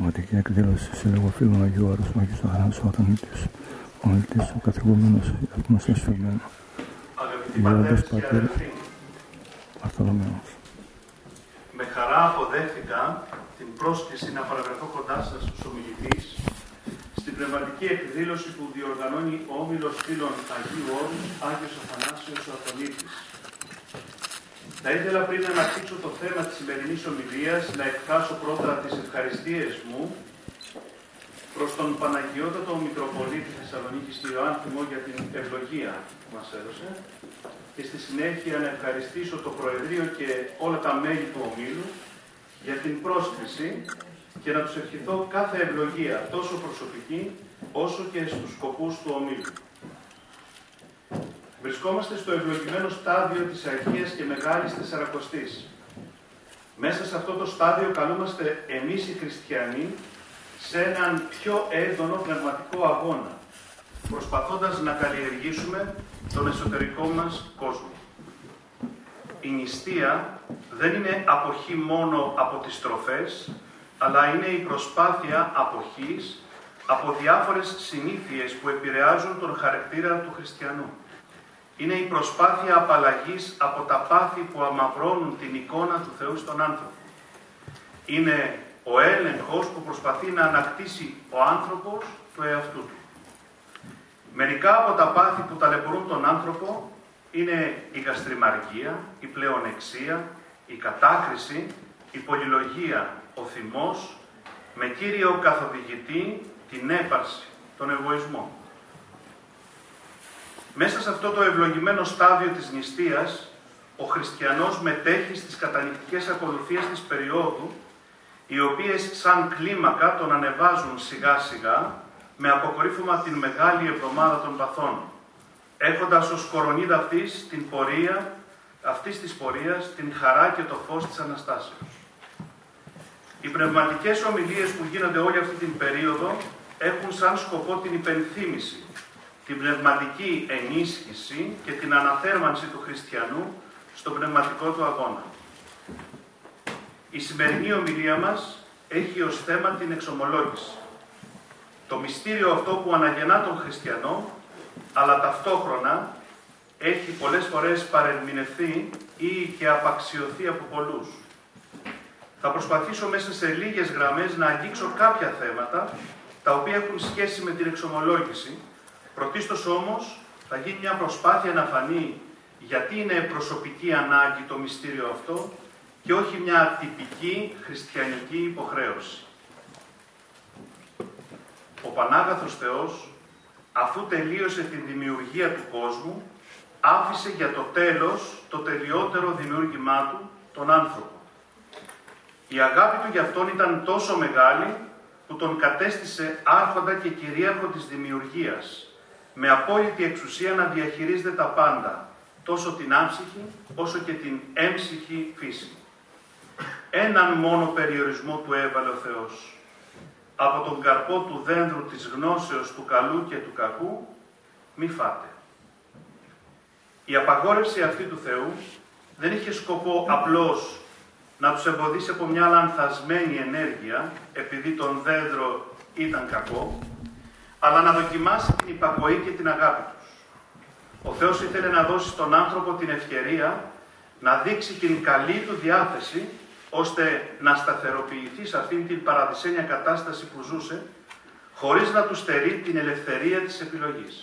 πνευματική εκδήλωση Σύλλογο Φίλων Αγίου Όρους Αγίου Αθανάσου Αθανίτης, ο μιλητής ο καθηγούμενος Ιάκωβος Εσφυγμένου, Ιερόντος Πατήρ Βαρθολομαίος. Με χαρά αποδέχθηκα την πρόσκληση να παραβρεθώ κοντά σας ως ομιλητής στην πνευματική εκδήλωση που διοργανώνει ο Όμιλος Φίλων Αγίου Όρους Άγιος Αθανάσιος ο Αθωνίτης. Θα ήθελα πριν να αναπτύξω το θέμα της σημερινής ομιλίας να εκφράσω πρώτα τις ευχαριστίες μου προς τον Παναγιώτατο Μητροπολίτη Θεσσαλονίκης κ. Άνθιμο για την ευλογία που μας έδωσε και στη συνέχεια να ευχαριστήσω το Προεδρείο και όλα τα μέλη του Ομίλου για την πρόσκληση και να τους ευχηθώ κάθε ευλογία τόσο προσωπική όσο και στους σκοπούς του Ομίλου. Βρισκόμαστε στο ευλογημένο στάδιο της Αγίας και Μεγάλης Τεσσαρακοστής. Μέσα σε αυτό το στάδιο καλούμαστε εμείς οι χριστιανοί σε έναν πιο έντονο πνευματικό αγώνα, προσπαθώντας να καλλιεργήσουμε τον εσωτερικό μας κόσμο. Η νηστεία δεν είναι αποχή μόνο από τις τροφές, αλλά είναι η προσπάθεια αποχής από διάφορες συνήθειες που επηρεάζουν τον χαρακτήρα του χριστιανού. Είναι η προσπάθεια απαλλαγής από τα πάθη που αμαυρώνουν την εικόνα του Θεού στον άνθρωπο. Είναι ο έλεγχος που προσπαθεί να ανακτήσει ο άνθρωπος του εαυτού του. Μερικά από τα πάθη που ταλαιπωρούν τον άνθρωπο είναι η γαστριμαργία, η πλεονεξία, η κατάκριση, η πολυλογία, ο θυμός, με κύριο καθοδηγητή την έπαρση, τον εγωισμό. Μέσα σε αυτό το ευλογημένο στάδιο της νηστείας, ο χριστιανός μετέχει στις κατανυκτικές ακολουθίες της περίοδου, οι οποίες σαν κλίμακα τον ανεβάζουν σιγά σιγά, με αποκορύφωμα την Μεγάλη Εβδομάδα των Παθών, έχοντας ως κορονίδα αυτής της πορείας την χαρά και το φως της Αναστάσεως. Οι πνευματικές ομιλίες που γίνονται όλη αυτή την περίοδο έχουν σαν σκοπό την υπενθύμηση, την πνευματική ενίσχυση και την αναθέρμανση του χριστιανού στον πνευματικό του αγώνα. Η σημερινή ομιλία μας έχει ως θέμα την εξομολόγηση. Το μυστήριο αυτό που αναγεννά τον χριστιανό, αλλά ταυτόχρονα έχει πολλές φορές παρερμηνευθεί ή και απαξιωθεί από πολλούς. Θα προσπαθήσω μέσα σε λίγες γραμμές να αγγίξω κάποια θέματα, τα οποία έχουν σχέση με την εξομολόγηση. Πρωτίστως όμως θα γίνει μια προσπάθεια να φανεί γιατί είναι προσωπική ανάγκη το μυστήριο αυτό και όχι μια τυπική χριστιανική υποχρέωση. Ο Πανάγαθος Θεός, αφού τελείωσε την δημιουργία του κόσμου, άφησε για το τέλος το τελειότερο δημιούργημά του, τον άνθρωπο. Η αγάπη του για αυτόν ήταν τόσο μεγάλη που τον κατέστησε άρχοντα και κυρίαρχο της δημιουργίας, με απόλυτη εξουσία να διαχειρίζεται τα πάντα, τόσο την άμψυχη όσο και την έμψυχη φύση. Έναν μόνο περιορισμό του έβαλε ο Θεός. Από τον καρπό του δένδρου της γνώσεως του καλού και του κακού, μη φάτε. Η απαγόρευση αυτή του Θεού δεν είχε σκοπό απλώς να τους εμποδίσει από μια λανθασμένη ενέργεια, επειδή τον δένδρο ήταν κακό, αλλά να δοκιμάσει την υπακοή και την αγάπη τους. Ο Θεός ήθελε να δώσει στον άνθρωπο την ευκαιρία να δείξει την καλή του διάθεση, ώστε να σταθεροποιηθεί σε αυτήν την παραδεισένια κατάσταση που ζούσε, χωρίς να του στερεί την ελευθερία της επιλογής.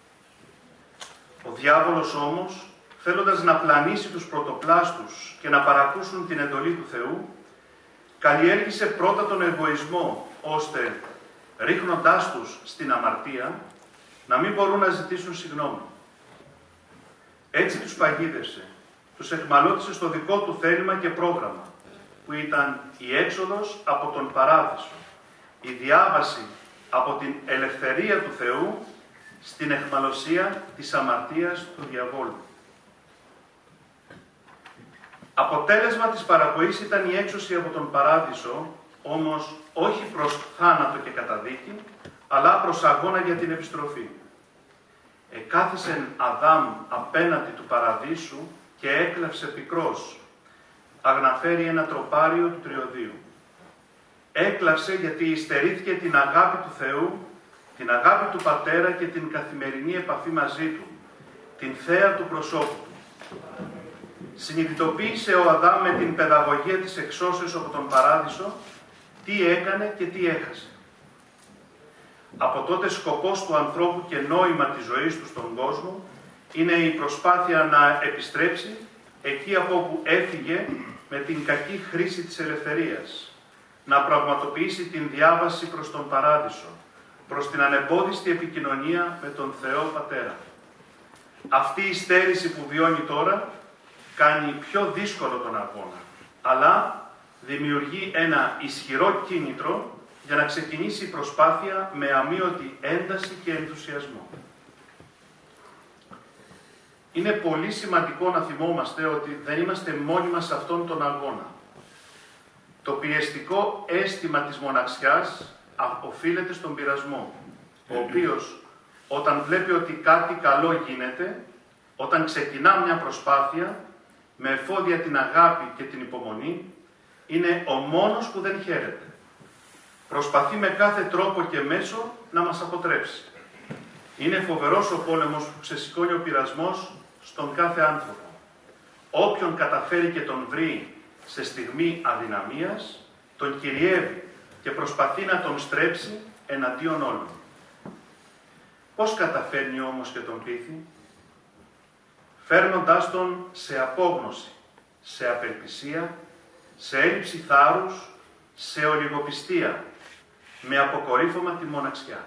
Ο διάβολος όμως, θέλοντας να πλανήσει τους πρωτοπλάστους και να παρακούσουν την εντολή του Θεού, καλλιέργησε πρώτα τον εγωισμό, ώστε, ρίχνοντάς τους στην αμαρτία, να μην μπορούν να ζητήσουν συγγνώμη. Έτσι τους παγίδευσε, τους εχμαλώτησε στο δικό του θέλημα και πρόγραμμα, που ήταν η έξοδος από τον παράδεισο, η διάβαση από την ελευθερία του Θεού στην εχμαλωσία της αμαρτίας του διαβόλου. Αποτέλεσμα της παραποής ήταν η έξωση από τον παράδεισο, όμως όχι προς θάνατο και καταδίκη, αλλά προς αγώνα για την επιστροφή. Εκάθισεν Αδάμ απέναντι του παραδείσου και έκλαψε πικρός, αγναφέρει ένα τροπάριο του τριωδίου. Έκλαψε γιατί στερήθηκε την αγάπη του Θεού, την αγάπη του Πατέρα και την καθημερινή επαφή μαζί Του, την θέα του προσώπου Του. Συνειδητοποίησε ο Αδάμ με την παιδαγωγία της εξώσεως από τον Παράδεισο τι έκανε και τι έχασε. Από τότε σκοπός του ανθρώπου και νόημα της ζωής του στον κόσμο είναι η προσπάθεια να επιστρέψει εκεί από όπου έφυγε με την κακή χρήση της ελευθερίας, να πραγματοποιήσει την διάβαση προς τον Παράδεισο, προς την ανεμπόδιστη επικοινωνία με τον Θεό Πατέρα. Αυτή η στέρηση που βιώνει τώρα κάνει πιο δύσκολο τον αγώνα, αλλά δημιουργεί ένα ισχυρό κίνητρο για να ξεκινήσει η προσπάθεια με αμείωτη ένταση και ενθουσιασμό. Είναι πολύ σημαντικό να θυμόμαστε ότι δεν είμαστε μόνοι μας σε αυτόν τον αγώνα. Το πιεστικό αίσθημα της μοναξιάς οφείλεται στον πειρασμό, ο οποίος όταν βλέπει ότι κάτι καλό γίνεται, όταν ξεκινά μια προσπάθεια, με εφόδια την αγάπη και την υπομονή, είναι ο μόνος που δεν χαίρεται. Προσπαθεί με κάθε τρόπο και μέσο να μας αποτρέψει. Είναι φοβερός ο πόλεμος που ξεσηκώνει ο πειρασμός στον κάθε άνθρωπο. Όποιον καταφέρει και τον βρει σε στιγμή αδυναμίας, τον κυριεύει και προσπαθεί να τον στρέψει εναντίον όλων. Πώς καταφέρνει όμως και τον πείθει? Φέρνοντάς τον σε απόγνωση, σε απελπισία, σε έλλειψη θάρρους, σε ολιγοπιστία, με αποκορύφωμα τη μοναξιά.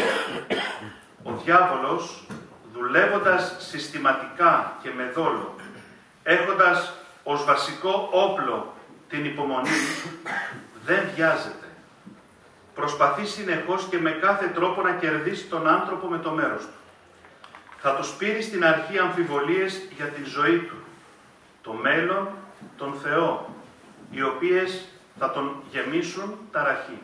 Ο διάβολος, δουλεύοντας συστηματικά και με δόλο, έχοντας ως βασικό όπλο την υπομονή, δεν βιάζεται. Προσπαθεί συνεχώς και με κάθε τρόπο να κερδίσει τον άνθρωπο με το μέρος του. Θα του σπείρει στην αρχή αμφιβολίες για την ζωή του, το μέλλον, τον Θεό, οι οποίες θα τον γεμίσουν ταραχή.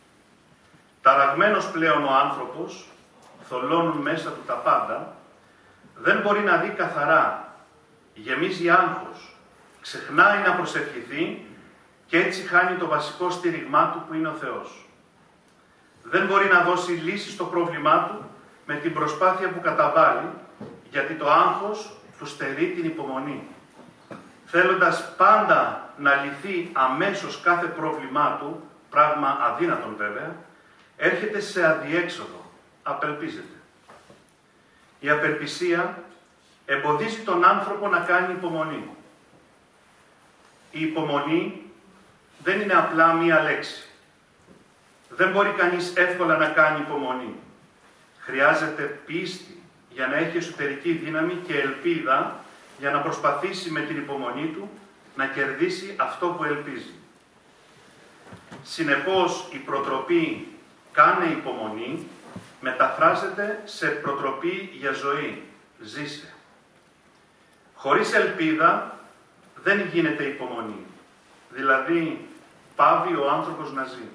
Ταραγμένος πλέον ο άνθρωπος, θολώνουν μέσα του τα πάντα, δεν μπορεί να δει καθαρά, γεμίζει άγχος, ξεχνάει να προσευχηθεί και έτσι χάνει το βασικό στήριγμά του που είναι ο Θεός. Δεν μπορεί να δώσει λύση στο πρόβλημά του με την προσπάθεια που καταβάλει, γιατί το άγχος του στερεί την υπομονή. Θέλοντας πάντα να λυθεί αμέσως κάθε πρόβλημά του, πράγμα αδύνατον βέβαια, έρχεται σε αδιέξοδο, απελπίζεται. Η απελπισία εμποδίζει τον άνθρωπο να κάνει υπομονή. Η υπομονή δεν είναι απλά μία λέξη. Δεν μπορεί κανείς εύκολα να κάνει υπομονή. Χρειάζεται πίστη για να έχει εσωτερική δύναμη και ελπίδα για να προσπαθήσει με την υπομονή του να κερδίσει αυτό που ελπίζει. Συνεπώς, η προτροπή «κάνε υπομονή» μεταφράζεται σε προτροπή για ζωή. Ζήσε. Χωρίς ελπίδα δεν γίνεται υπομονή. Δηλαδή, πάβει ο άνθρωπος να ζει.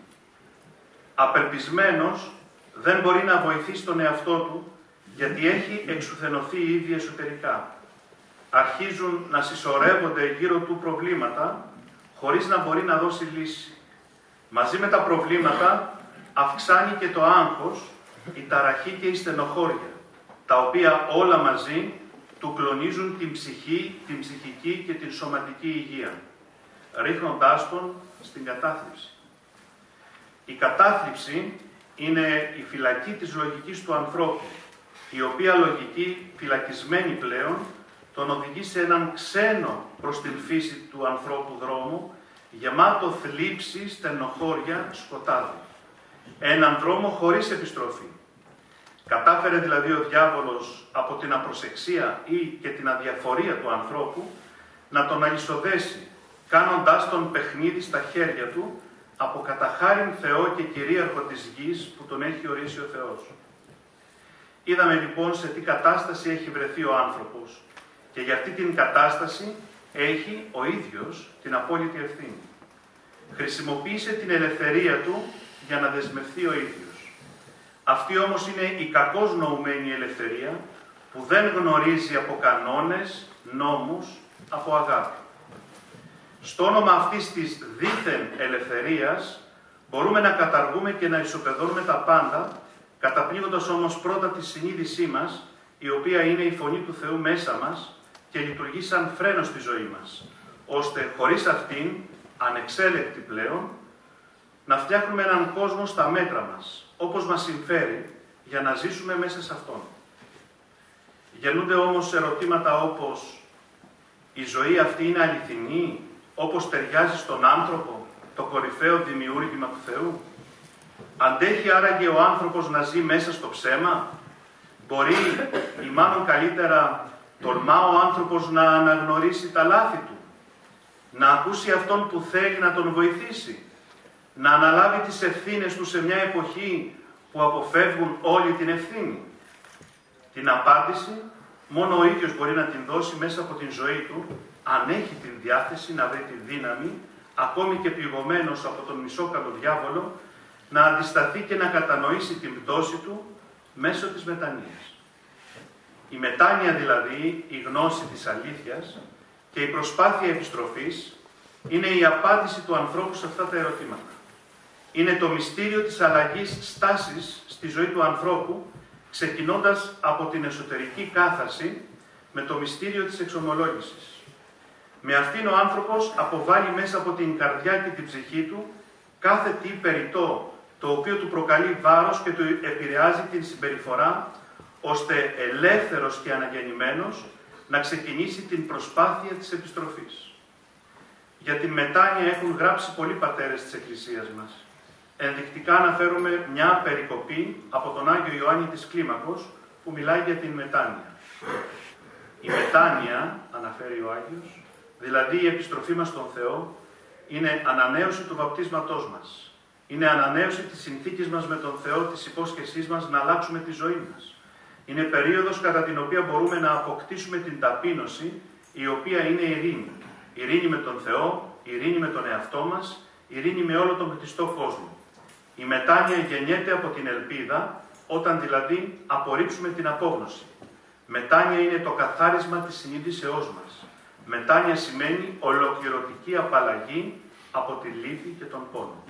Απελπισμένος δεν μπορεί να βοηθήσει τον εαυτό του, γιατί έχει εξουθενωθεί ήδη εσωτερικά. Αρχίζουν να συσσωρεύονται γύρω του προβλήματα, χωρίς να μπορεί να δώσει λύση. Μαζί με τα προβλήματα αυξάνει και το άγχος, η ταραχή και η στενοχώρια, τα οποία όλα μαζί του κλονίζουν την ψυχή, την ψυχική και την σωματική υγεία, ρίχνοντάς τον στην κατάθλιψη. Η κατάθλιψη είναι η φυλακή της λογικής του ανθρώπου, η οποία λογική, φυλακισμένη πλέον, τον οδηγεί σε έναν ξένο προς την φύση του ανθρώπου δρόμο, γεμάτο θλίψη, στενοχώρια, σκοτάδι. Έναν δρόμο χωρίς επιστροφή. Κατάφερε δηλαδή ο διάβολος από την απροσεξία ή και την αδιαφορία του ανθρώπου να τον αλυσοδέσει, κάνοντάς τον παιχνίδι στα χέρια του από καταχάριν Θεό και κυρίαρχο της γης που τον έχει ορίσει ο Θεός. Είδαμε λοιπόν σε τι κατάσταση έχει βρεθεί ο άνθρωπος και για αυτή την κατάσταση έχει ο ίδιος την απόλυτη ευθύνη. Χρησιμοποίησε την ελευθερία του για να δεσμευτεί ο ίδιος. Αυτή όμως είναι η κακώς νοουμένη ελευθερία που δεν γνωρίζει από κανόνες, νόμους, από αγάπη. Στο όνομα αυτής της δίθεν ελευθερίας, Μπορούμε να καταργούμε και να ισοπεδώνουμε τα πάντα, καταπνίγοντας όμως πρώτα τη συνείδησή μας, η οποία είναι η φωνή του Θεού μέσα μας και λειτουργεί σαν φρένο στη ζωή μας, ώστε χωρίς αυτήν, ανεξέλεκτη πλέον, να φτιάχνουμε έναν κόσμο στα μέτρα μας, όπως μας συμφέρει, για να ζήσουμε μέσα σε αυτόν. Γεννούνται όμως ερωτήματα όπως η ζωή αυτή είναι αληθινή, όπως ταιριάζει στον άνθρωπο, το κορυφαίο δημιούργημα του Θεού. Αντέχει άραγε ο άνθρωπος να ζει μέσα στο ψέμα? Μπορεί ή μάλλον καλύτερα τολμά ο άνθρωπος να αναγνωρίσει τα λάθη του, να ακούσει αυτόν που θέλει να τον βοηθήσει, να αναλάβει τις ευθύνες του σε μια εποχή που αποφεύγουν όλη την ευθύνη? Την απάντηση μόνο ο ίδιος μπορεί να την δώσει μέσα από την ζωή του, αν έχει την διάθεση να βρει τη δύναμη, ακόμη και πληγωμένος από τον μισόκαλο διάβολο, να αντισταθεί και να κατανοήσει την πτώση του μέσω της μετανοίας. Η μετάνοια δηλαδή, η γνώση της αλήθειας και η προσπάθεια επιστροφής είναι η απάντηση του ανθρώπου σε αυτά τα ερωτήματα. Είναι το μυστήριο της αλλαγής στάσης στη ζωή του ανθρώπου, ξεκινώντας από την εσωτερική κάθαρση με το μυστήριο της εξομολόγησης. Με αυτήν ο άνθρωπος αποβάλλει μέσα από την καρδιά και την ψυχή του κάθε τι περιττό, το οποίο του προκαλεί βάρος και του επηρεάζει την συμπεριφορά, ώστε ελεύθερος και αναγεννημένος να ξεκινήσει την προσπάθεια της επιστροφής. Για την μετάνοια έχουν γράψει πολλοί πατέρες της Εκκλησίας μας. Ενδεικτικά αναφέρουμε μια περικοπή από τον Άγιο Ιωάννη της Κλίμακος που μιλάει για την μετάνοια. Η μετάνοια, αναφέρει ο Άγιος, δηλαδή η επιστροφή μας στον Θεό, είναι ανανέωση του βαπτίσματός μας. Είναι ανανέωση της συνθήκης μας με τον Θεό, της υπόσχεσής μας να αλλάξουμε τη ζωή μας. Είναι περίοδος κατά την οποία μπορούμε να αποκτήσουμε την ταπείνωση, η οποία είναι ειρήνη. Ειρήνη με τον Θεό, ειρήνη με τον εαυτό μας, ειρήνη με όλο τον κτιστό κόσμο. Η μετάνοια γεννιέται από την ελπίδα, όταν δηλαδή απορρίψουμε την απόγνωση. Μετάνοια είναι το καθάρισμα της συνείδησεώς μας. Μετάνοια σημαίνει ολοκληρωτική απαλλαγή από τη λύπη και τον πόνο.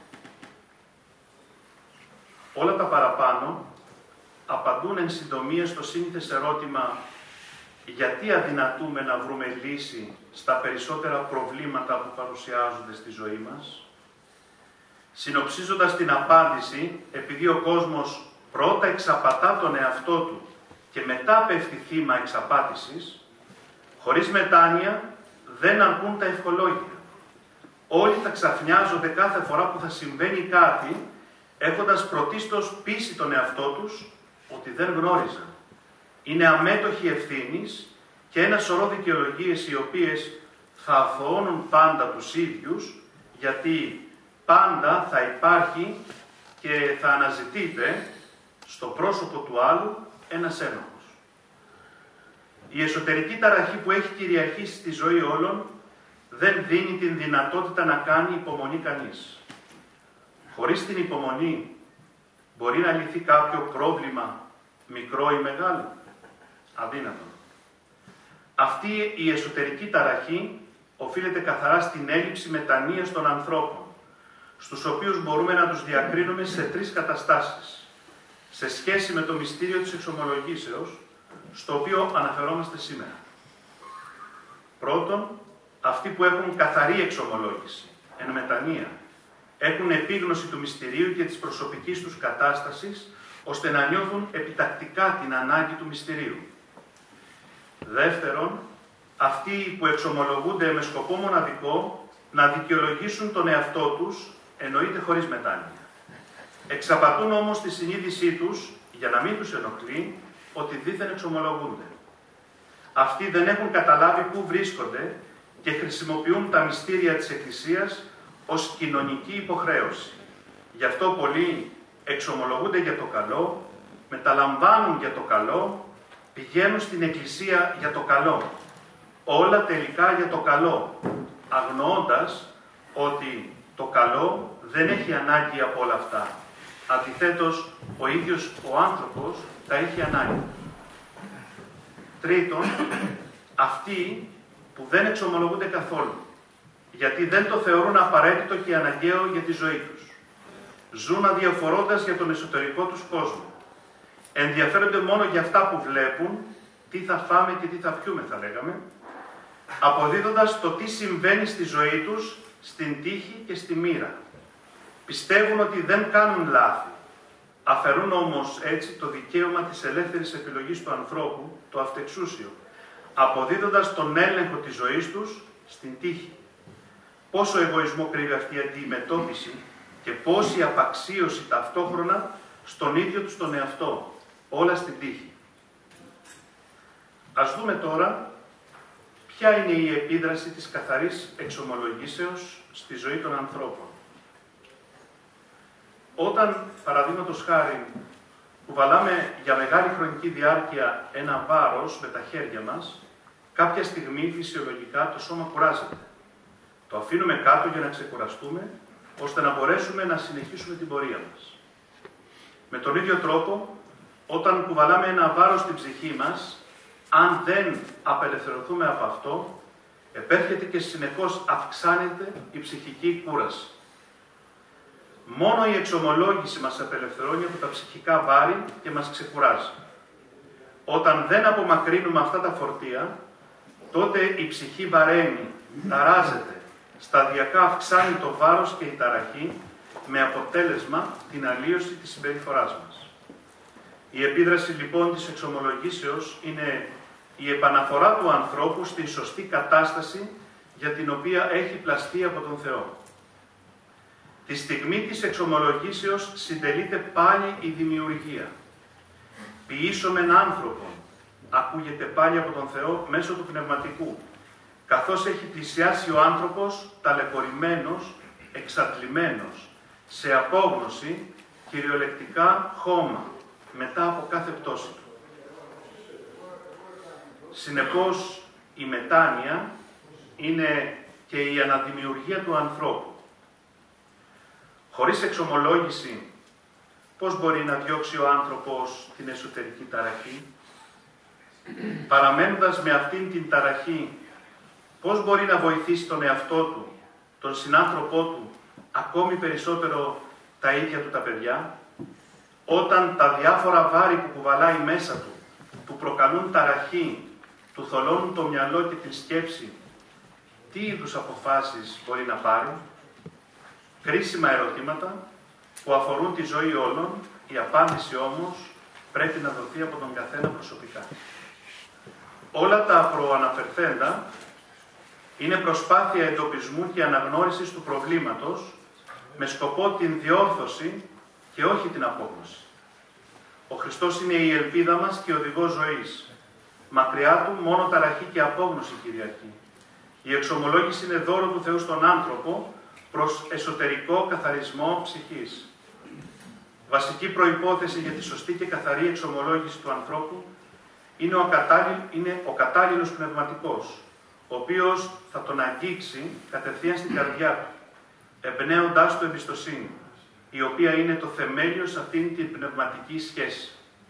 Όλα τα παραπάνω απαντούν εν συντομία στο σύνηθες ερώτημα γιατί αδυνατούμε να βρούμε λύση στα περισσότερα προβλήματα που παρουσιάζονται στη ζωή μας. Συνοψίζοντας την απάντηση, επειδή ο κόσμος πρώτα εξαπατά τον εαυτό του και μετά πέφτει θύμα εξαπάτησης, χωρίς μετάνοια δεν αρκούν τα ευχολόγια. Όλοι θα ξαφνιάζονται κάθε φορά που θα συμβαίνει κάτι, έχοντας πρωτίστως πείσει τον εαυτό τους ότι δεν γνώριζαν. Είναι αμέτωχοι ευθύνης και ένα σωρό δικαιολογίες οι οποίες θα αθωώνουν πάντα τους ίδιους, γιατί πάντα θα υπάρχει και θα αναζητείται στο πρόσωπο του άλλου ένας ένοχος. Η εσωτερική ταραχή που έχει κυριαρχήσει στη ζωή όλων δεν δίνει την δυνατότητα να κάνει υπομονή κανείς. Χωρίς την υπομονή μπορεί να λυθεί κάποιο πρόβλημα, μικρό ή μεγάλο? Αδύνατο. Αυτή η εσωτερική ταραχή οφείλεται καθαρά στην έλλειψη μετανοίας των ανθρώπων, στους οποίους μπορούμε να τους διακρίνουμε σε τρεις καταστάσεις, σε σχέση με το μυστήριο της εξομολογήσεως, στο οποίο αναφερόμαστε σήμερα. Πρώτον, αυτοί που έχουν καθαρή εξομολόγηση, εν μετανία, έχουν επίγνωση του μυστηρίου και της προσωπικής τους κατάστασης, ώστε να νιώθουν επιτακτικά την ανάγκη του μυστηρίου. Δεύτερον, αυτοί που εξομολογούνται με σκοπό μοναδικό να δικαιολογήσουν τον εαυτό τους, εννοείται χωρίς μετάνοια. Εξαπατούν όμως τη συνείδησή τους, για να μην τους ενοχλεί, ότι δήθεν εξομολογούνται. Αυτοί δεν έχουν καταλάβει πού βρίσκονται και χρησιμοποιούν τα μυστήρια της Εκκλησίας ως κοινωνική υποχρέωση. Γι' αυτό πολλοί εξομολογούνται για το καλό, μεταλαμβάνουν για το καλό, πηγαίνουν στην Εκκλησία για το καλό. Όλα τελικά για το καλό, αγνοώντας ότι το καλό δεν έχει ανάγκη από όλα αυτά. Αντιθέτως, ο ίδιος ο άνθρωπος τα έχει ανάγκη. Τρίτον, αυτοί που δεν εξομολογούνται καθόλου, γιατί δεν το θεωρούν απαραίτητο και αναγκαίο για τη ζωή τους. Ζουν αδιαφορώντας για τον εσωτερικό τους κόσμο. Ενδιαφέρονται μόνο για αυτά που βλέπουν, τι θα φάμε και τι θα πιούμε θα λέγαμε, αποδίδοντας το τι συμβαίνει στη ζωή τους, στην τύχη και στη μοίρα. Πιστεύουν ότι δεν κάνουν λάθη. Αφαιρούν όμως έτσι το δικαίωμα της ελεύθερης επιλογής του ανθρώπου, το αυτεξούσιο, αποδίδοντας τον έλεγχο της ζωής τους στην τύχη. Πόσο εγωισμό κρύβει αυτή η αντιμετώπιση και πόση απαξίωση ταυτόχρονα στον ίδιο τους τον εαυτό, όλα στην τύχη. Ας δούμε τώρα ποια είναι η επίδραση της καθαρής εξομολογήσεως στη ζωή των ανθρώπων. Όταν, παραδείγματος χάρη, κουβαλάμε για μεγάλη χρονική διάρκεια ένα βάρος με τα χέρια μας, κάποια στιγμή φυσιολογικά το σώμα κουράζεται. Το αφήνουμε κάτω για να ξεκουραστούμε, ώστε να μπορέσουμε να συνεχίσουμε την πορεία μας. Με τον ίδιο τρόπο, όταν κουβαλάμε ένα βάρος στην ψυχή μας, αν δεν απελευθερωθούμε από αυτό, επέρχεται και συνεχώς αυξάνεται η ψυχική κούραση. Μόνο η εξομολόγηση μας απελευθερώνει από τα ψυχικά βάρη και μας ξεκουράζει. Όταν δεν απομακρύνουμε αυτά τα φορτία, τότε η ψυχή βαραίνει, ταράζεται, σταδιακά αυξάνει το βάρος και η ταραχή, με αποτέλεσμα την αλλίωση της συμπεριφοράς μας. Η επίδραση λοιπόν της εξομολογήσεως είναι η επαναφορά του ανθρώπου στην σωστή κατάσταση για την οποία έχει πλαστεί από τον Θεό. Τη στιγμή της εξομολογήσεως συντελείται πάλι η δημιουργία. Ποιήσομεν άνθρωπον, ακούγεται πάλι από τον Θεό μέσω του πνευματικού, καθώς έχει πλησιάσει ο άνθρωπος ταλαιπωρημένος, εξατλημένος, σε απόγνωση, κυριολεκτικά χώμα, μετά από κάθε πτώση του. Συνεπώς, η μετάνοια είναι και η αναδημιουργία του ανθρώπου. Χωρίς εξομολόγηση, πώς μπορεί να διώξει ο άνθρωπος την εσωτερική ταραχή? Παραμένοντας με αυτήν την ταραχή, πώς μπορεί να βοηθήσει τον εαυτό του, τον συνάνθρωπό του, ακόμη περισσότερο τα ίδια του τα παιδιά, όταν τα διάφορα βάρη που κουβαλάει μέσα του, που προκαλούν ταραχή, του θολώνουν το μυαλό και την σκέψη, τι είδους αποφάσεις μπορεί να πάρει? Κρίσιμα ερωτήματα που αφορούν τη ζωή όλων, η απάντηση όμως πρέπει να δοθεί από τον καθένα προσωπικά. Όλα τα προαναφερθέντα είναι προσπάθεια εντοπισμού και αναγνώρισης του προβλήματος με σκοπό την διόρθωση και όχι την απόγνωση. Ο Χριστός είναι η ελπίδα μας και οδηγός ζωής. Μακριά του μόνο ταραχή και απόγνωση κυριαρχεί. Η εξομολόγηση είναι δώρο του Θεού στον άνθρωπο προς εσωτερικό καθαρισμό ψυχής. Βασική προϋπόθεση για τη σωστή και καθαρή εξομολόγηση του ανθρώπου είναι ο κατάλληλος πνευματικός, ο οποίος θα τον αγγίξει κατευθείαν στην καρδιά του, εμπνέοντάς του εμπιστοσύνη, η οποία είναι το θεμέλιο σε αυτήν την πνευματική σχέση.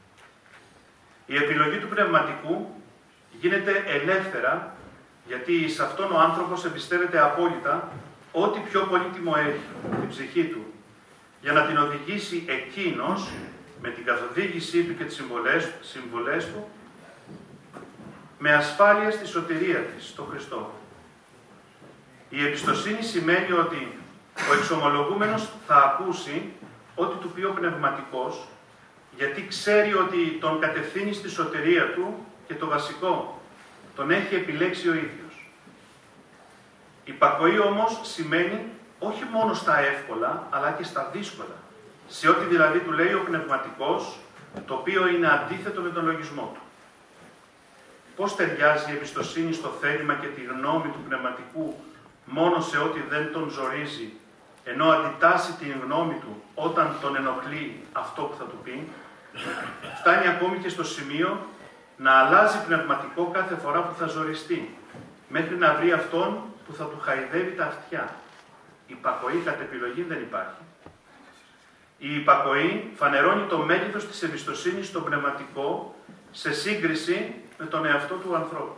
Η επιλογή του πνευματικού γίνεται ελεύθερα, γιατί σε αυτόν ο άνθρωπος εμπιστεύεται απόλυτα ό,τι πιο πολύτιμο έχει, την ψυχή του, για να την οδηγήσει εκείνος, με την καθοδήγησή του και τις συμβολές του, με ασφάλεια στη σωτηρία της, στο Χριστό. Η εμπιστοσύνη σημαίνει ότι ο εξομολογούμενος θα ακούσει ό,τι του πει ο πνευματικός, γιατί ξέρει ότι τον κατευθύνει στη σωτηρία του και το βασικό, τον έχει επιλέξει ο ίδιος. Υπακοή όμως σημαίνει όχι μόνο στα εύκολα, αλλά και στα δύσκολα, σε ό,τι δηλαδή του λέει ο πνευματικός, το οποίο είναι αντίθετο με τον λογισμό του. Πώς ταιριάζει η εμπιστοσύνη στο θέλημα και τη γνώμη του πνευματικού μόνο σε ό,τι δεν τον ζορίζει, ενώ αντιτάσσει την γνώμη του όταν τον ενοχλεί αυτό που θα του πει? Φτάνει ακόμη και στο σημείο να αλλάζει πνευματικό κάθε φορά που θα ζοριστεί, μέχρι να βρει αυτόν που θα του χαϊδεύει τα αυτιά. Υπακοή κατ' επιλογή δεν υπάρχει. Η υπακοή φανερώνει το μέγεθος της εμπιστοσύνης στο πνευματικό σε σύγκριση με τον εαυτό του ανθρώπου.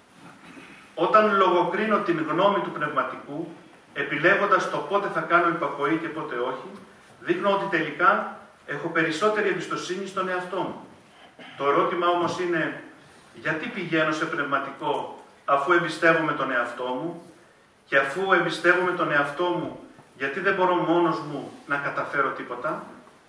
Όταν λογοκρίνω την γνώμη του πνευματικού, επιλέγοντας το πότε θα κάνω υπακοή και πότε όχι, Δείχνω ότι τελικά έχω περισσότερη εμπιστοσύνη στον εαυτό μου. Το ερώτημα όμως είναι, γιατί πηγαίνω σε πνευματικό αφού εμπιστεύομαι τον εαυτό μου, και αφού εμπιστεύομαι τον εαυτό μου, γιατί δεν μπορώ μόνος μου να καταφέρω τίποτα?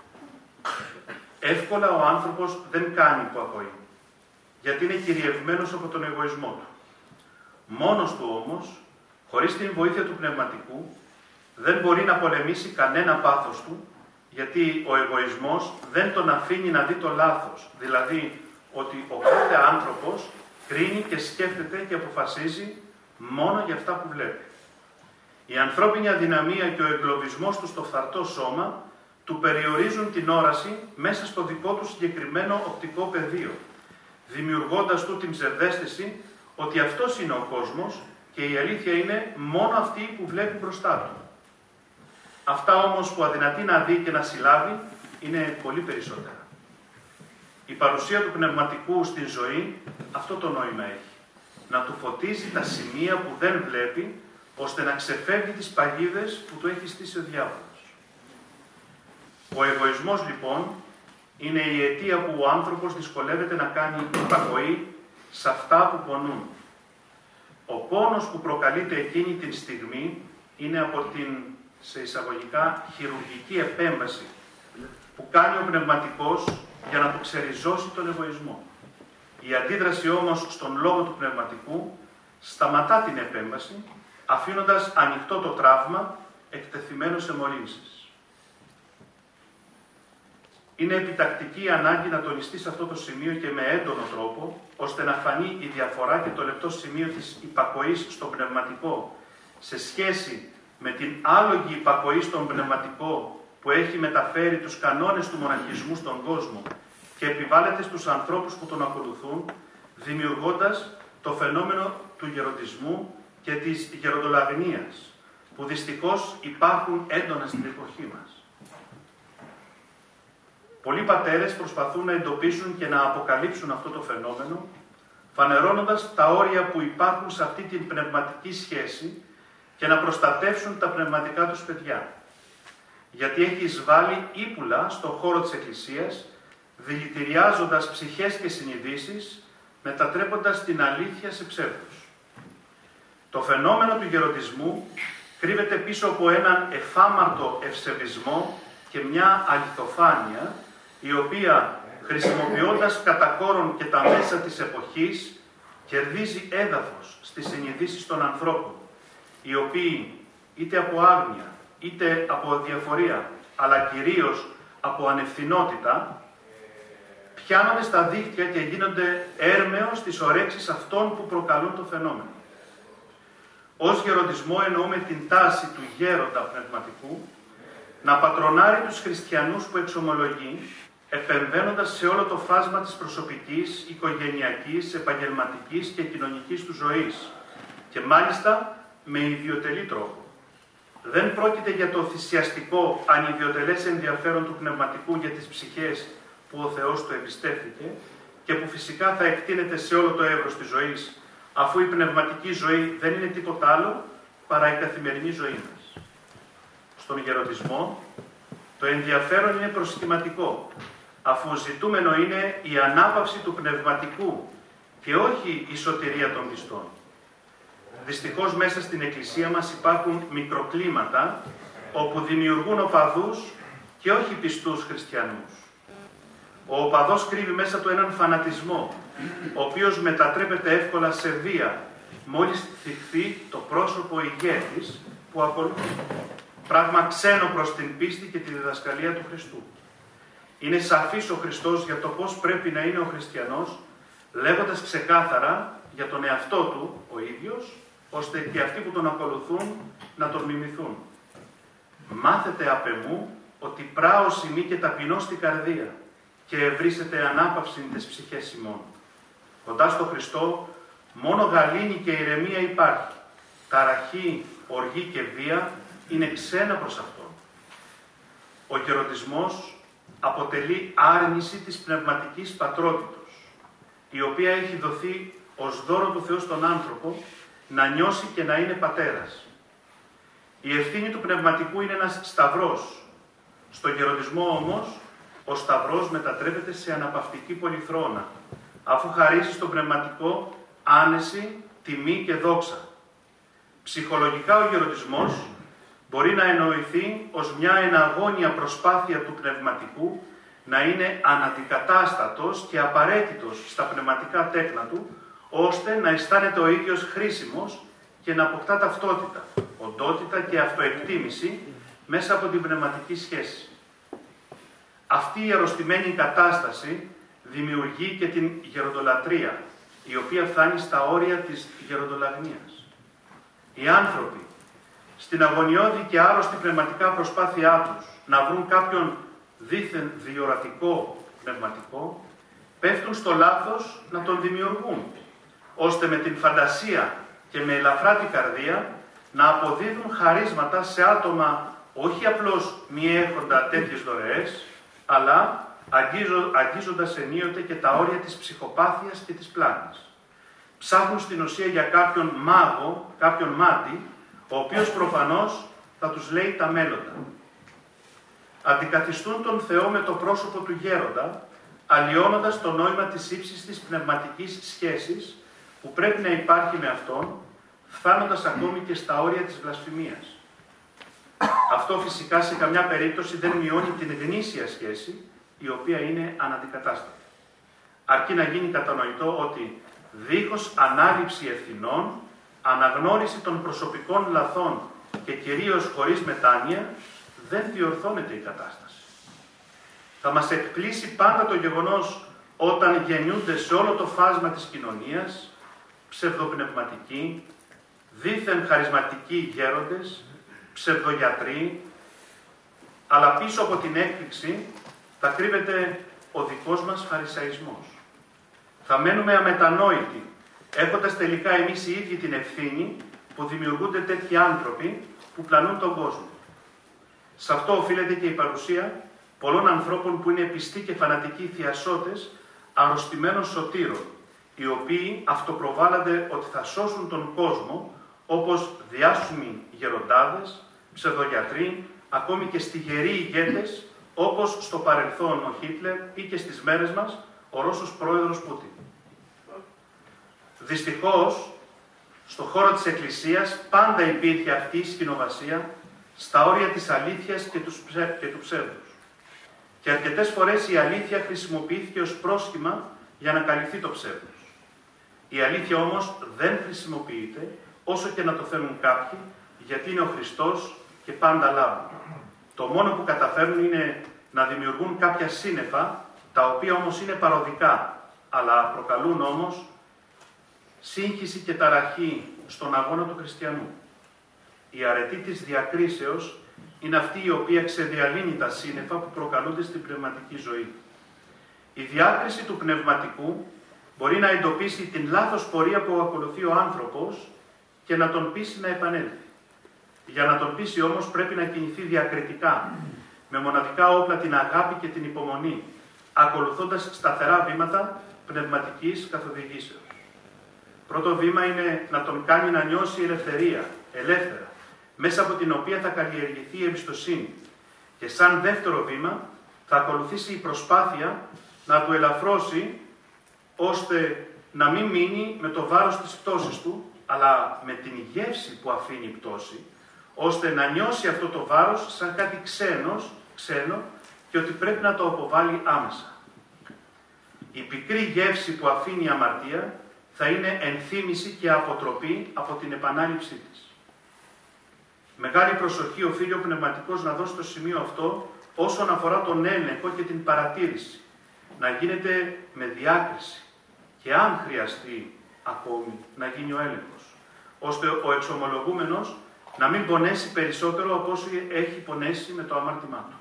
Εύκολα ο άνθρωπος δεν κάνει υπακοή, γιατί είναι κυριευμένος από τον εγωισμό του. Μόνος του όμως, χωρίς την βοήθεια του πνευματικού, δεν μπορεί να πολεμήσει κανένα πάθος του, γιατί ο εγωισμός δεν τον αφήνει να δει το λάθος, δηλαδή ότι ο κάθε άνθρωπος κρίνει και σκέφτεται και αποφασίζει μόνο για αυτά που βλέπει. Η ανθρώπινη αδυναμία και ο εγκλωβισμός του στο φθαρτό σώμα του περιορίζουν την όραση μέσα στο δικό του συγκεκριμένο οπτικό πεδίο, δημιουργώντας του την ψευδαίσθηση ότι αυτός είναι ο κόσμος και η αλήθεια είναι μόνο αυτή που βλέπει μπροστά του. Αυτά όμως που αδυνατεί να δει και να συλλάβει είναι πολύ περισσότερα. Η παρουσία του πνευματικού στην ζωή αυτό το νόημα έχει. Να του φωτίζει τα σημεία που δεν βλέπει, ώστε να ξεφεύγει τις παγίδες που του έχει στήσει ο διάβολος. Ο εγωισμός λοιπόν είναι η αιτία που ο άνθρωπος δυσκολεύεται να κάνει υπακοή σε αυτά που πονούν. Ο πόνος που προκαλείται εκείνη την στιγμή είναι από την, σε εισαγωγικά, χειρουργική επέμβαση που κάνει ο πνευματικός για να του ξεριζώσει τον εγωισμό. Η αντίδραση όμως στον λόγο του πνευματικού σταματά την επέμβαση, αφήνοντας ανοιχτό το τραύμα εκτεθειμένο σε μολύνσεις. Είναι επιτακτική η ανάγκη να τονιστεί σε αυτό το σημείο και με έντονο τρόπο, ώστε να φανεί η διαφορά και το λεπτό σημείο της υπακοής στον πνευματικό σε σχέση με την άλογη υπακοή στον πνευματικό που έχει μεταφέρει τους κανόνες του μοναχισμού στον κόσμο και επιβάλλεται στους ανθρώπους που τον ακολουθούν, δημιουργώντας το φαινόμενο του γεροντισμού και της γεροντολαγνίας, που δυστυχώς υπάρχουν έντονα στην εποχή μας. Πολλοί πατέρες προσπαθούν να εντοπίσουν και να αποκαλύψουν αυτό το φαινόμενο, φανερώνοντας τα όρια που υπάρχουν σε αυτή την πνευματική σχέση και να προστατεύσουν τα πνευματικά τους παιδιά. Γιατί έχει εισβάλει ύπουλα στον χώρο της Εκκλησίας, δηλητηριάζοντας ψυχές και συνειδήσεις, μετατρέποντας την αλήθεια σε ψεύδος. Το φαινόμενο του γεροντισμού κρύβεται πίσω από έναν εφάμαρτο ευσεβισμό και μια αληθοφάνεια, η οποία, χρησιμοποιώντας κατά κόρον και τα μέσα της εποχής, κερδίζει έδαφος στις συνειδήσεις των ανθρώπων, οι οποίοι είτε από άγνοια, είτε από διαφορία, αλλά κυρίως από ανευθυνότητα, πιάνονται στα δίχτυα και γίνονται έρμεως στις ορέξεις αυτών που προκαλούν το φαινόμενο. Ως γεροντισμό εννοούμε την τάση του γέροντα πνευματικού να πατρονάρει τους χριστιανούς που εξομολογεί, επεμβαίνοντας σε όλο το φάσμα της προσωπικής, οικογενειακής, επαγγελματικής και κοινωνικής του ζωής, και μάλιστα με ιδιωτελή τρόπο. Δεν πρόκειται για το θυσιαστικό, ανιδιοτελές ενδιαφέρον του πνευματικού για τις ψυχές που ο Θεός του εμπιστεύτηκε και που φυσικά θα εκτείνεται σε όλο το εύρος της ζωής, αφού η πνευματική ζωή δεν είναι τίποτα άλλο παρά η καθημερινή ζωή μας. Στον γεροντισμό το ενδιαφέρον είναι προσχηματικό, αφού ζητούμενο είναι η ανάπαυση του πνευματικού και όχι η σωτηρία των πιστών. Δυστυχώς μέσα στην Εκκλησία μας υπάρχουν μικροκλίματα όπου δημιουργούν οπαδούς και όχι πιστούς χριστιανούς. Ο οπαδός κρύβει μέσα του έναν φανατισμό, ο οποίος μετατρέπεται εύκολα σε βία, μόλις θυχθεί το πρόσωπο ηγέτης που ακολουθεί. Πράγμα ξένο προς την πίστη και τη διδασκαλία του Χριστού. Είναι σαφής ο Χριστός για το πώς πρέπει να είναι ο χριστιανός, λέγοντας ξεκάθαρα για τον εαυτό του ο ίδιος, ώστε και αυτοί που τον ακολουθούν να τον μιμηθούν. Μάθετε απ' εμού ότι πράος ημί και ταπεινός στην καρδία και ευρύσετε ανάπαυση τες ψυχές ημών. Κοντά στο Χριστό μόνο γαλήνη και ηρεμία υπάρχει. Ταραχή, οργή και βία είναι ξένα προς Αυτόν. Ο γεροντισμός αποτελεί άρνηση της πνευματικής πατρότητος, η οποία έχει δοθεί ως δώρο του Θεού στον άνθρωπο να νιώσει και να είναι πατέρας. Η ευθύνη του πνευματικού είναι ένας σταυρός, Στο γεροντισμό όμως, ο Σταυρός μετατρέπεται σε αναπαυτική πολυθρόνα, αφού χαρίζει στον πνευματικό άνεση, τιμή και δόξα. Ψυχολογικά ο γεροντισμός μπορεί να εννοηθεί ως μια εναγώνια προσπάθεια του πνευματικού να είναι αναντικατάστατος και απαραίτητος στα πνευματικά τέκνα του, ώστε να αισθάνεται ο ίδιος χρήσιμος και να αποκτά ταυτότητα, οντότητα και αυτοεκτίμηση μέσα από την πνευματική σχέση. Αυτή η αρρωστημένη κατάσταση δημιουργεί και την γεροντολατρία, η οποία φτάνει στα όρια της γεροντολαγνίας. Οι άνθρωποι, στην αγωνιώδη και άρρωστη πνευματικά προσπάθειά τους να βρουν κάποιον δίθεν διορατικό πνευματικό, πέφτουν στο λάθος να τον δημιουργούν, ώστε με την φαντασία και με ελαφρά την καρδία να αποδίδουν χαρίσματα σε άτομα όχι απλώς μη έχοντα τέτοιες δωρεές, αλλά αγγίζοντας ενίοτε και τα όρια της ψυχοπάθειας και της πλάνης. Ψάχνουν στην ουσία για κάποιον μάγο, κάποιον μάτι, ο οποίος προφανώς θα τους λέει τα μέλλοντα. Αντικαθιστούν τον Θεό με το πρόσωπο του γέροντα, αλλοιώνοντας το νόημα της ύψης της πνευματικής σχέσης που πρέπει να υπάρχει με Αυτόν, φτάνοντας ακόμη και στα όρια της βλασφημίας. Αυτό φυσικά σε καμιά περίπτωση δεν μειώνει την γνήσια σχέση, η οποία είναι αναντικατάστατη. Αρκεί να γίνει κατανοητό ότι δίχως ανάληψη ευθυνών, αναγνώριση των προσωπικών λαθών και κυρίως χωρίς μετάνοια, δεν διορθώνεται η κατάσταση. Θα μας εκπλήσει πάντα το γεγονός όταν γεννιούνται σε όλο το φάσμα της κοινωνίας ψευδοπνευματικοί, δίθεν χαρισματικοί γέροντες, ψευδογιατροί, αλλά πίσω από την έκπληξη θα κρύβεται ο δικός μας φαρισαϊσμός. Θα μένουμε αμετανόητοι, έχοντας τελικά εμείς οι ίδιοι την ευθύνη που δημιουργούνται τέτοιοι άνθρωποι που πλανούν τον κόσμο. Σε αυτό οφείλεται και η παρουσία πολλών ανθρώπων που είναι πιστοί και φανατικοί θειασότες, αρρωστημένων σωτήρων, οι οποίοι αυτοπροβάλλονται ότι θα σώσουν τον κόσμο, όπως διάσημοι γεροντάδες, ψευδογιατροί, ακόμη και στιγεροί ηγέτες, όπως στο παρελθόν ο Χίτλερ ή και στις μέρες μας ο Ρώσος πρόεδρος Πούτιν. Δυστυχώς, στο χώρο της Εκκλησίας πάντα υπήρχε αυτή η σκηνοβασία στα όρια της αλήθειας και του ψεύδους. Και αρκετές φορές η αλήθεια χρησιμοποιήθηκε ως πρόσχημα για να καλυφθεί το ψεύδος. Η αλήθεια όμως δεν χρησιμοποιείται, όσο και να το θέλουν κάποιοι, γιατί είναι ο Χριστός και πάντα λάβουν. Το μόνο που καταφέρνουν είναι να δημιουργούν κάποια σύννεφα, τα οποία όμως είναι παροδικά, αλλά προκαλούν όμως σύγχυση και ταραχή στον αγώνα του χριστιανού. Η αρετή της διακρίσεως είναι αυτή η οποία ξεδιαλύνει τα σύννεφα που προκαλούνται στην πνευματική ζωή. Η διάκριση του πνευματικού μπορεί να εντοπίσει την λάθος πορεία που ακολουθεί ο άνθρωπος και να τον πείσει να επανέλθει. Για να τον πείσει όμως πρέπει να κινηθεί διακριτικά, με μοναδικά όπλα την αγάπη και την υπομονή, ακολουθώντας σταθερά βήματα πνευματικής καθοδηγήσεως. Πρώτο βήμα είναι να τον κάνει να νιώσει ελευθερία, ελεύθερα, μέσα από την οποία θα καλλιεργηθεί η εμπιστοσύνη. Και σαν δεύτερο βήμα θα ακολουθήσει η προσπάθεια να του ελαφρώσει, ώστε να μην μείνει με το βάρος της πτώσης του, αλλά με την γεύση που αφήνει η πτώση, ώστε να νιώσει αυτό το βάρος σαν κάτι ξένο και ότι πρέπει να το αποβάλει άμεσα. Η πικρή γεύση που αφήνει η αμαρτία θα είναι ενθύμηση και αποτροπή από την επανάληψή της. Μεγάλη προσοχή οφείλει ο πνευματικός να δώσει στο σημείο αυτό όσον αφορά τον έλεγχο και την παρατήρηση. Να γίνεται με διάκριση και αν χρειαστεί ακόμη να γίνει ο έλεγχος, ώστε ο εξομολογούμενος να μην πονέσει περισσότερο από όσο έχει πονέσει με το αμάρτημά του.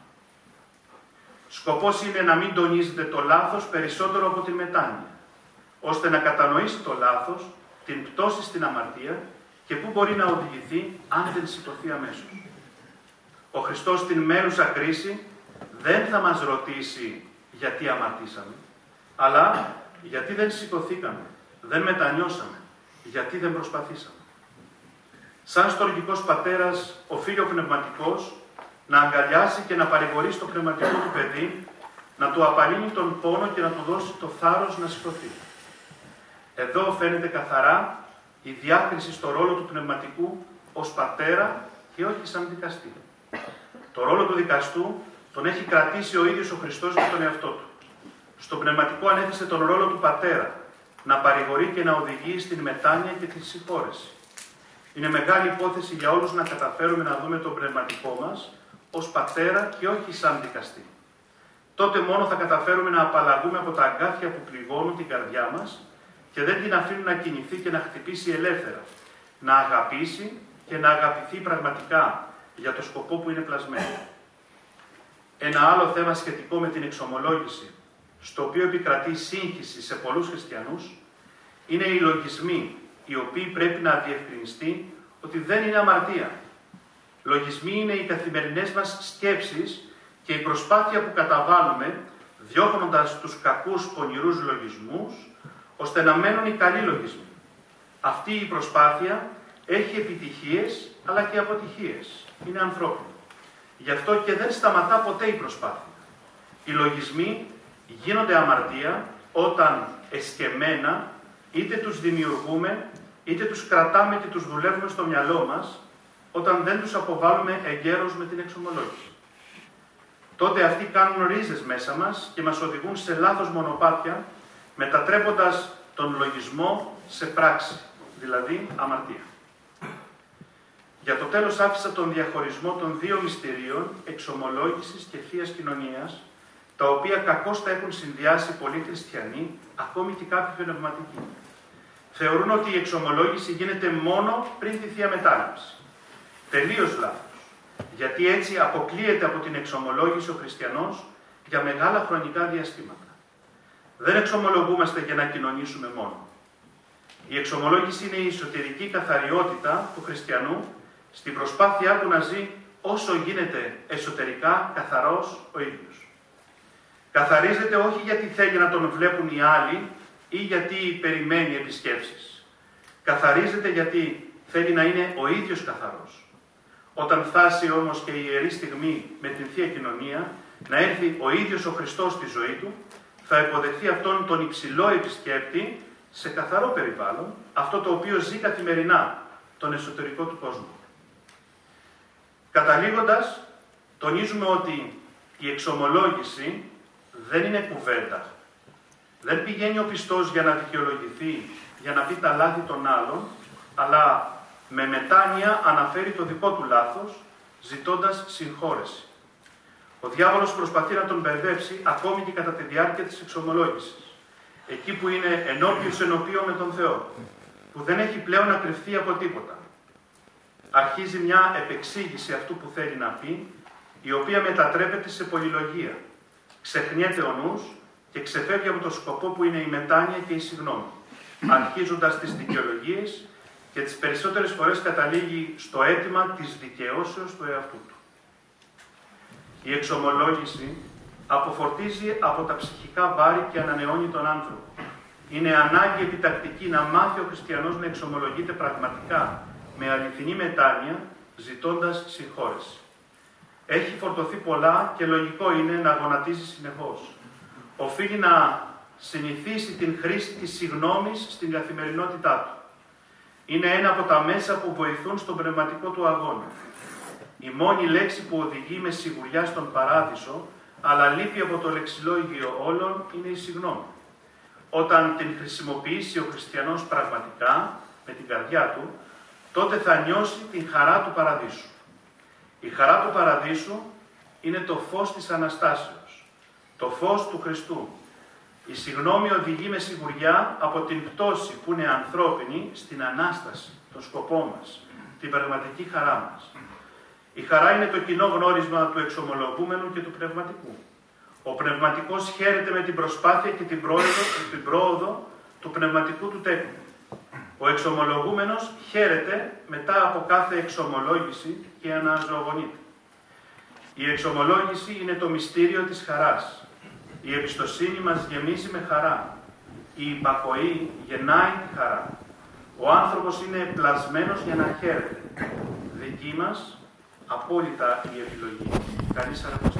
Σκοπός είναι να μην τονίζεται το λάθος περισσότερο από τη μετάνοια, ώστε να κατανοήσει το λάθος, την πτώση στην αμαρτία και πού μπορεί να οδηγηθεί αν δεν σηκωθεί αμέσως. Ο Χριστός στην μένουσα κρίση δεν θα μας ρωτήσει γιατί αμαρτήσαμε, αλλά γιατί δεν σηκωθήκαμε, δεν μετανιώσαμε, γιατί δεν προσπαθήσαμε. Σαν στοργικός πατέρας, οφείλει ο πνευματικός να αγκαλιάσει και να παρηγορήσει το πνευματικό του παιδί, να του απαλύνει τον πόνο και να του δώσει το θάρρος να σηκωθεί. Εδώ φαίνεται καθαρά η διάκριση στο ρόλο του πνευματικού ως πατέρα και όχι σαν δικαστή. Το ρόλο του δικαστού τον έχει κρατήσει ο ίδιος ο Χριστός για τον εαυτό του. Στο πνευματικό ανέθεσε τον ρόλο του πατέρα, να παρηγορεί και να οδηγεί στην μετάνοια και τη συγχώρεση. Είναι μεγάλη υπόθεση για όλους να καταφέρουμε να δούμε τον πνευματικό μας ως πατέρα και όχι σαν δικαστή. Τότε μόνο θα καταφέρουμε να απαλλαγούμε από τα αγκάθια που πληγώνουν την καρδιά μας και δεν την αφήνουν να κινηθεί και να χτυπήσει ελεύθερα, να αγαπήσει και να αγαπηθεί πραγματικά για το σκοπό που είναι πλασμένο. Ένα άλλο θέμα σχετικό με την εξομολόγηση, στο οποίο επικρατεί σύγχυση σε πολλούς χριστιανούς, είναι οι λογισμοί, οι οποίοι πρέπει να διευκρινιστεί ότι δεν είναι αμαρτία. Λογισμοί είναι οι καθημερινές μας σκέψεις και η προσπάθεια που καταβάλουμε, διώχνοντας τους κακούς πονηρούς λογισμούς, ώστε να μένουν οι καλοί λογισμοί. Αυτή η προσπάθεια έχει επιτυχίες, αλλά και αποτυχίες. Είναι ανθρώπινη. Γι' αυτό και δεν σταματά ποτέ η προσπάθεια. Οι λογισμοί γίνονται αμαρτία όταν εσκεμμένα είτε τους δημιουργούμε, είτε τους κρατάμε και τους δουλεύουμε στο μυαλό μας, όταν δεν τους αποβάλλουμε εγκαίρως με την εξομολόγηση. Τότε αυτοί κάνουν ρίζες μέσα μας και μας οδηγούν σε λάθος μονοπάτια, μετατρέποντας τον λογισμό σε πράξη, δηλαδή αμαρτία. Για το τέλος άφησα τον διαχωρισμό των δύο μυστηρίων, εξομολόγησης και θείας κοινωνίας, τα οποία κακώς τα έχουν συνδυάσει πολλοί χριστιανοί, ακόμη και κάποιοι πνευματικοί. Θεωρούν ότι η εξομολόγηση γίνεται μόνο πριν τη Θεία Μετάληψη. Τελείως λάθος. Γιατί έτσι αποκλείεται από την εξομολόγηση ο χριστιανός για μεγάλα χρονικά διαστήματα. Δεν εξομολογούμαστε για να κοινωνήσουμε μόνο. Η εξομολόγηση είναι η εσωτερική καθαριότητα του χριστιανού στην προσπάθειά του να ζει όσο γίνεται εσωτερικά καθαρός ο ίδιος. Καθαρίζεται όχι γιατί θέλει να τον βλέπουν οι άλλοι ή γιατί περιμένει επισκέψεις. Καθαρίζεται γιατί θέλει να είναι ο ίδιος καθαρός. Όταν φτάσει όμως και η ιερή στιγμή με την Θεία Κοινωνία, να έρθει ο ίδιος ο Χριστός στη ζωή του, θα υποδεχθεί αυτόν τον υψηλό επισκέπτη σε καθαρό περιβάλλον, αυτό το οποίο ζει καθημερινά τον εσωτερικό του κόσμο. Καταλήγοντας, τονίζουμε ότι η εξομολόγηση δεν είναι κουβέντα. Δεν πηγαίνει ο πιστός για να δικαιολογηθεί, για να πει τα λάθη των άλλων, αλλά με μετάνοια αναφέρει το δικό του λάθος, ζητώντας συγχώρεση. Ο διάβολος προσπαθεί να τον μπερδέψει ακόμη και κατά τη διάρκεια της εξομολόγησης. Εκεί που είναι ενώπιος ενωπίον με τον Θεό, που δεν έχει πλέον να κρυφθεί από τίποτα. Αρχίζει μια επεξήγηση αυτού που θέλει να πει, η οποία μετατρέπεται σε πολυλογία. Ξεχνιέται ο νους και ξεφεύγει από το σκοπό που είναι η μετάνοια και η συγγνώμη, αρχίζοντας τις δικαιολογίες και τις περισσότερες φορές καταλήγει στο αίτημα της δικαιώσεως του εαυτού του. Η εξομολόγηση αποφορτίζει από τα ψυχικά βάρη και ανανεώνει τον άνθρωπο. Είναι ανάγκη επιτακτική να μάθει ο χριστιανός να εξομολογείται πραγματικά, με αληθινή μετάνοια, ζητώντας συγχώρεση. Έχει φορτωθεί πολλά και λογικό είναι να γονατίζει συνεχώς. Οφείλει να συνηθίσει την χρήση της συγγνώμης στην καθημερινότητά του. Είναι ένα από τα μέσα που βοηθούν στον πνευματικό του αγώνα. Η μόνη λέξη που οδηγεί με σιγουριά στον παράδεισο, αλλά λείπει από το λεξιλόγιο όλων, είναι η συγγνώμη. Όταν την χρησιμοποιήσει ο χριστιανός πραγματικά, με την καρδιά του, τότε θα νιώσει την χαρά του παραδείσου. Η χαρά του παραδείσου είναι το φως της Αναστάσεως, το φως του Χριστού. Η συγγνώμη οδηγεί με σιγουριά από την πτώση που είναι ανθρώπινη στην Ανάσταση, τον σκοπό μας, την πραγματική χαρά μας. Η χαρά είναι το κοινό γνώρισμα του εξομολογούμενου και του πνευματικού. Ο πνευματικός χαίρεται με την προσπάθεια και την πρόοδο του πνευματικού του τέκνου. Ο εξομολογούμενος χαίρεται μετά από κάθε εξομολόγηση και αναζωογονείται. Η εξομολόγηση είναι το μυστήριο της χαράς. Η εμπιστοσύνη μας γεμίζει με χαρά. Η υπακοή γεννάει τη χαρά. Ο άνθρωπος είναι πλασμένος για να χαίρεται. Δική μας απόλυτα η επιλογή. Καλή σας